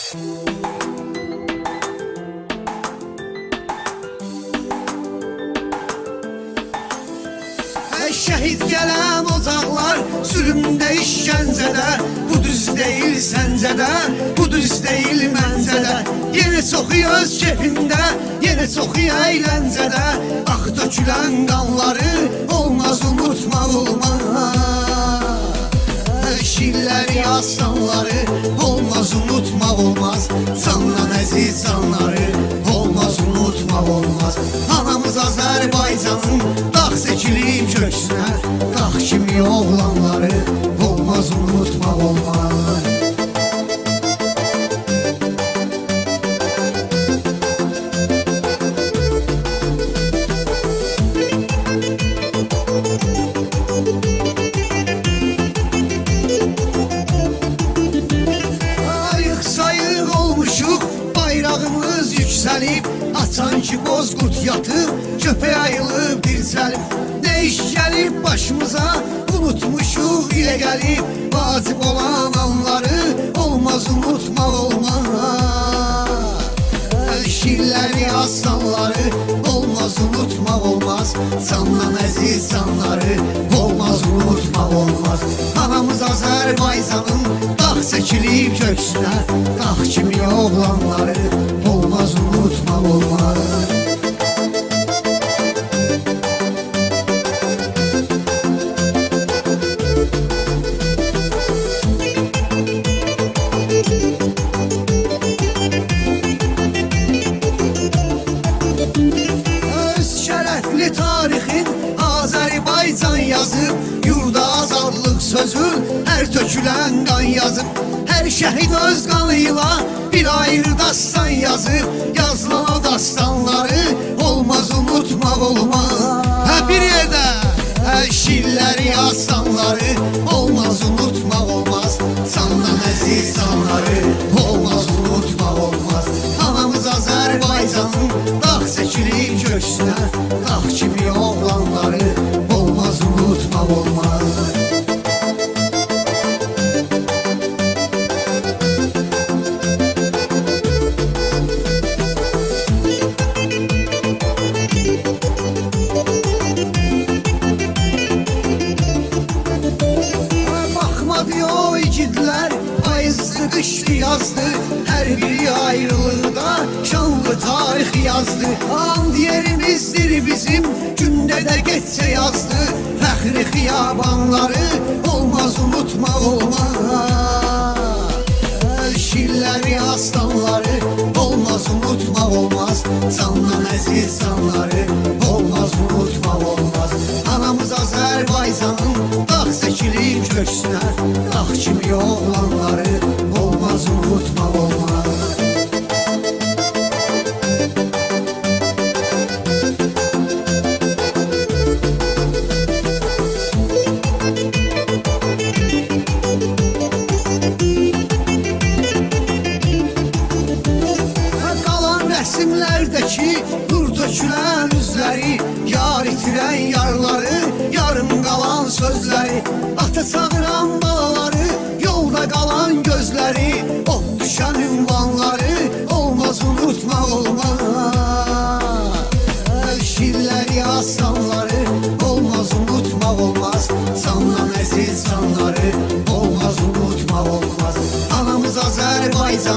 Şəhid gələn ocaqlar sürümdə işgəncədə, bu düz deyil səncədə, bu düz deyil məncədə. Yenə çoxu öz kefində, yenə çoxu əyləncədə, ax dökülən qanları olmaz unutmaq olmaz. Şirləri, aslanları olmaz unutmaq olmaz. Candan əziz canları olmaz unutmaq olmaz. Anamız Azərbaycanın dağ çəkilib köksünə, dağ kimi oğlanları olmaz unutmaq olmaz. Ayıq sayıq olmuşuq, bayrağımız yüksəlib, açan ki bozqurt yatıb, köpək ayılıb dirçəlib. Nə iş gəlib başımıza, unutmuşuq ilə gəlib, vacib olan anları olmaz unutmaq olmaz. Şirləri, aslanları olmaz unutmaq olmaz. Candan əziz canları olmaz unutmaq olmaz. Anamız Azərbaycanın dağ çəkilib köksünə, dağ kimi oğlanları olmaz unutmaq olmaz. Tarixin Azərbaycan yazıb, yurda azadlıq sözü hər tökülən qan yazıb. Hər şəhid öz qanıyla bir ayrı dastan yazıb, yazılan o dastanları olmaz unutmaq olmaz. Bir yerdə şirləri, aslanları olmaz unutmaq olmaz. Candan əziz canları olmaz unutmaq olmaz. Anamız Azərbaycanın dağ çəkilib köksünə, dağ kimi oğlanları olmaz unutmaq olmaz. Baxmadı o igidlər, payızlı qışlı yazdı, hər biri ayrılıqda şanlı tarix yazdı. An yerimizdir bizim, gündə də geçsə yazdı, fəxri xiyabanları olmaz unutmaq olmaz. Şirləri, aslanları olmaz unutmaq olmaz. Candan əziz canları olmaz unutmaq olmaz. Anamız Azərbaycanın dağ çəkilib köksünə, dağ kimi oğlanları olmaz unutmaq olmaz. Rəsimlərdəki nur tökülən üzləri, yar itirən yarları, yarım qalan sözləri, ata çağıran balaları, yolda qalan gözləri, oh düşən ünvanları olmaz unutmaq olmaz. Şirləri, aslanları olmaz unutmaq olmaz. Candan əziz canları olmaz unutmaq olmaz. Anamız Azərbaycan